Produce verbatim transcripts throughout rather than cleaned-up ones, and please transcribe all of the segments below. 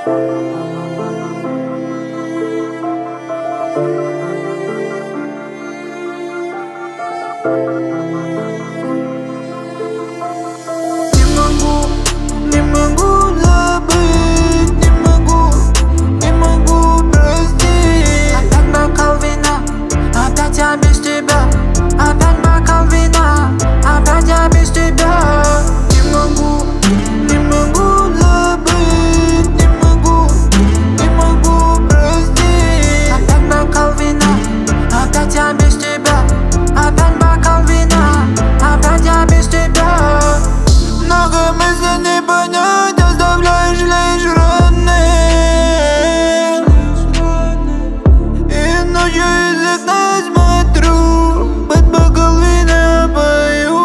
могу, не могу забыть, не могу, не могу простить. Опять бокал вина, опять я без тебя. Опять бокал вина, опять я без тебя. Не могу, не могу забыть, не могу, не могу простить. Опять бокал вина, опять я без тебя. Опять бокал вина, опять я без тебя. Много мыслей не понять, оставляешь лишь раны. И ночью из окна смотрю, под бокал вина пою.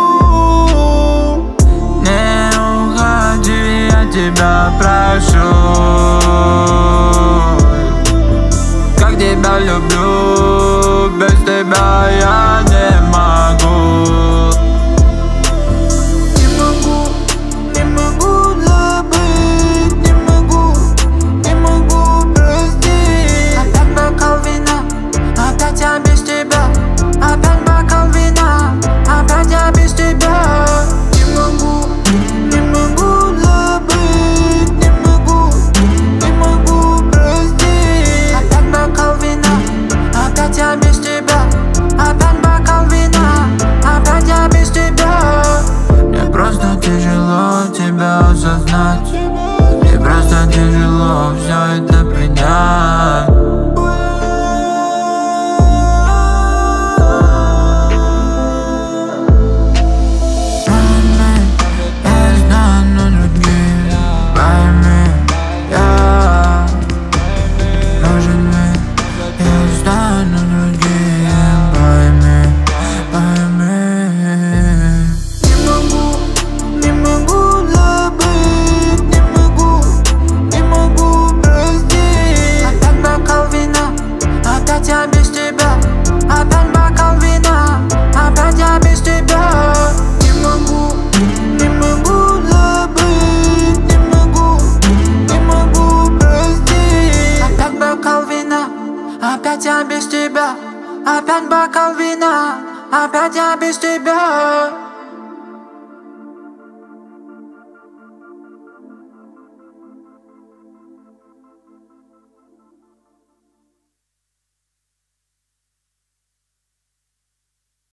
Не уходи, я тебя прошу. Как тебя люблю, без тебя я не могу. Я без тебя, опять бокал вина, опять я без тебя. Не могу, не могу забыть, не могу, не могу простить. Опять бокал вина, опять я без тебя. Опять бокал вина, опять я без тебя. Мне просто тяжело тебя осознать. Мне просто тяжело все это принять. Я без тебя, опять бокал вина, опять я без тебя. Не могу, не могу забыть, не могу, не могу простить. Опять бокал вина, опять я без тебя. Опять бокал вина, опять я без тебя.